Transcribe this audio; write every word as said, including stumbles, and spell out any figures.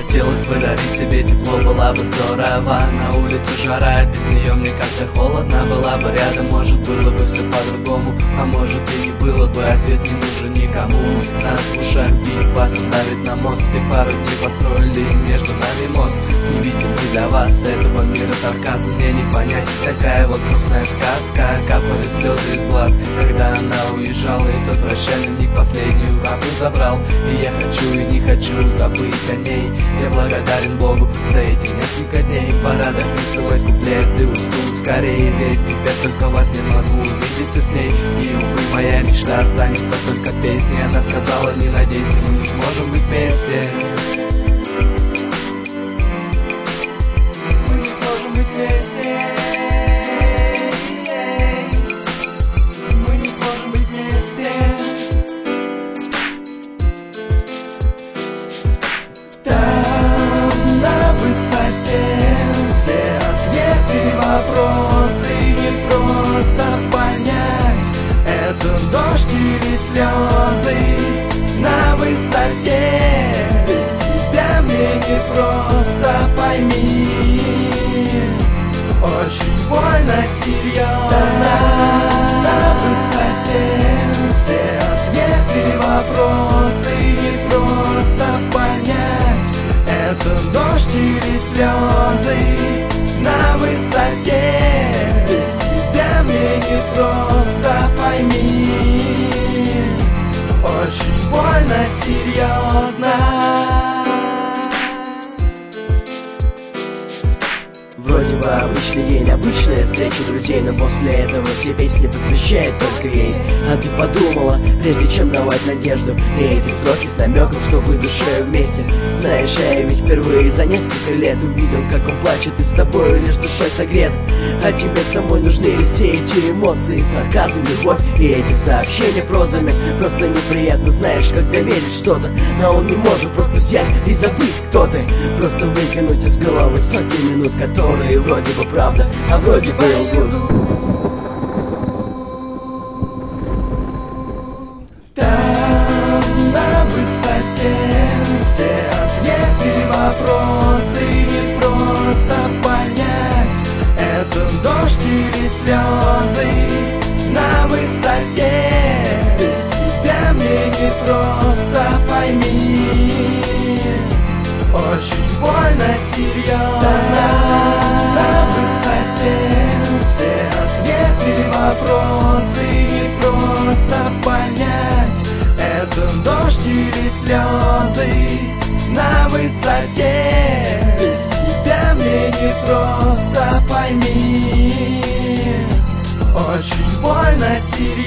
Хотелось подарить тебе тепло, было бы здорово. На улице жара, без нее мне как-то холодно. Была бы рядом, может было бы все по-другому. А может и не было бы, ответ не нужен никому из нас. В ушах бить, басом давит на мозг. Ты пару дней построили между нами мост. Не видим мы для вас этого мира сарказм. Мне не понять, такая вот грустная сказка. Капали слезы из глаз, когда она уезжала. И тот прощальный миг последнюю каплю забрал. И я хочу и не хочу забыть о ней. Я благодарен Богу за эти несколько дней. Пора дописывать куплеты, уснуть скорее. Ведь теперь только вас не смогу увидеться с ней. И увы, моя мечта останется только песней. Она сказала, не надейся, мы не сможем быть вместе. Мы не сможем быть вместе. Мы не сможем быть вместе. Там на высоте все ответы, вопросы. Не просто понять, это дождь или слезы. На высоте без тебя мне не просто, пойми. Очень больно, серьезно. На высоте все ответы, вопросы. Не просто понять, это дождь или слезы. На высоте без тебя мне не просто, пойми. Очень больно, серьезно. Вроде бы обычный день, обычная встреча друзей, но после этого все песни посвящают только ей. А ты подумала, прежде чем давать надежду, и эти строки с намеком, что вы душой вместе. Знаешь, я ведь впервые за несколько лет увидел, как он плачет, и с тобой лишь душой согрет. А тебе самой нужны ли все эти эмоции, сарказм, любовь и эти сообщения прозами? Просто неприятно, знаешь, когда веришь что-то, а он не может просто взять и забыть, кто ты. Просто выкинуть из головы сотни минут, которые вроде бы правда, а вроде бы лгут. Там на высоте все ответы, вопросы. Не просто понять, это дождь или слезы. На высоте без тебя мне не просто, пойми. Очень больно, серьезно. На высоте все ответы, вопросы. Не просто понять, это дождь или слезы. На высоте без тебя мне не просто, пойми. Очень больно, серьезно.